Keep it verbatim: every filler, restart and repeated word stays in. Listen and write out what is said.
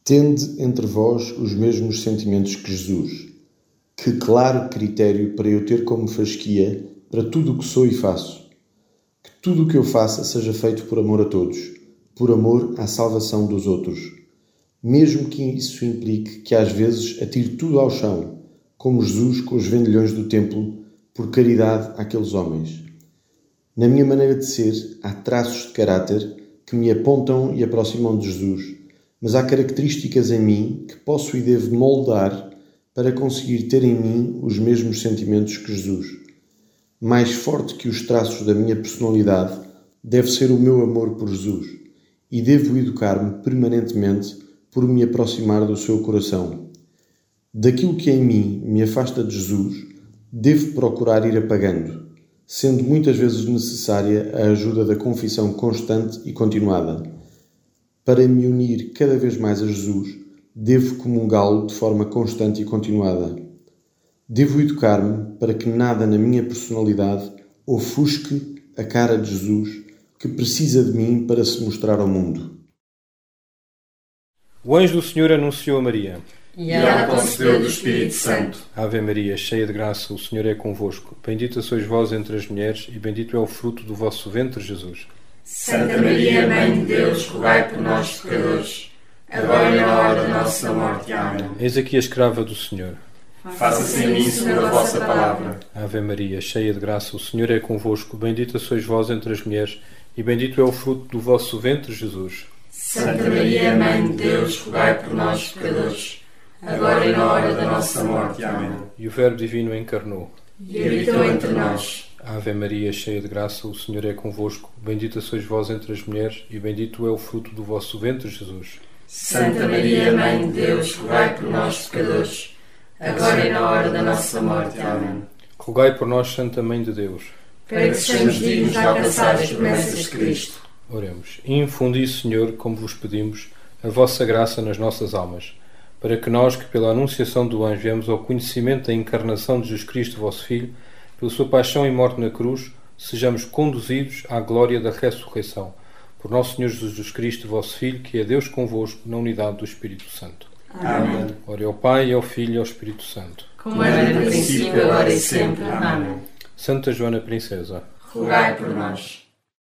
Tende entre vós os mesmos sentimentos que Jesus. Que claro critério para eu ter como fasquia para tudo o que sou e faço. Que tudo o que eu faça seja feito por amor a todos, por amor à salvação dos outros. Mesmo que isso implique que às vezes atire tudo ao chão, como Jesus com os vendilhões do templo, por caridade àqueles homens. Na minha maneira de ser, há traços de caráter que me apontam e aproximam de Jesus, mas há características em mim que posso e devo moldar para conseguir ter em mim os mesmos sentimentos que Jesus. Mais forte que os traços da minha personalidade deve ser o meu amor por Jesus, e devo educar-me permanentemente por me aproximar do seu coração. Daquilo que em mim me afasta de Jesus, devo procurar ir apagando, sendo muitas vezes necessária a ajuda da confissão constante e continuada. Para me unir cada vez mais a Jesus, devo comungá-lo de forma constante e continuada. Devo educar-me para que nada na minha personalidade ofusque a cara de Jesus, que precisa de mim para se mostrar ao mundo. O anjo do Senhor anunciou a Maria. E ela concebeu do Espírito Santo. Ave Maria, cheia de graça, o Senhor é convosco. Bendita sois vós entre as mulheres, e bendito é o fruto do vosso ventre, Jesus. Santa Maria, Mãe de Deus, rogai por nós, pecadores, agora e na hora da nossa morte. Amém. Eis aqui a escrava do Senhor. Faça-se em mim segundo a vossa palavra. Ave Maria, cheia de graça, o Senhor é convosco. Bendita sois vós entre as mulheres, e bendito é o fruto do vosso ventre, Jesus. Santa Maria, Mãe de Deus, rogai por nós, pecadores, agora e na hora da nossa morte. Amém. E o Verbo Divino encarnou e habitou entre nós. Ave Maria, cheia de graça, o Senhor é convosco. Bendita sois vós entre as mulheres, e bendito é o fruto do vosso ventre, Jesus. Santa Maria, Mãe de Deus, rogai por nós, pecadores, agora e na hora da nossa morte. Amém. Rogai por nós, Santa Mãe de Deus, para que sejamos dignos de alcançar as promessas de Cristo. Oremos. Infundi, Senhor, como vos pedimos, a vossa graça nas nossas almas, para que nós, que pela anunciação do anjo viemos ao conhecimento da encarnação de Jesus Cristo, vosso Filho, pela sua paixão e morte na cruz, sejamos conduzidos à glória da ressurreição. Por nosso Senhor Jesus Cristo, vosso Filho, que é Deus convosco, na unidade do Espírito Santo. Amém. Ora ao Pai, ao Filho e ao Espírito Santo. Como era no princípio, agora e sempre. Amém. Santa Joana Princesa, rogai por nós.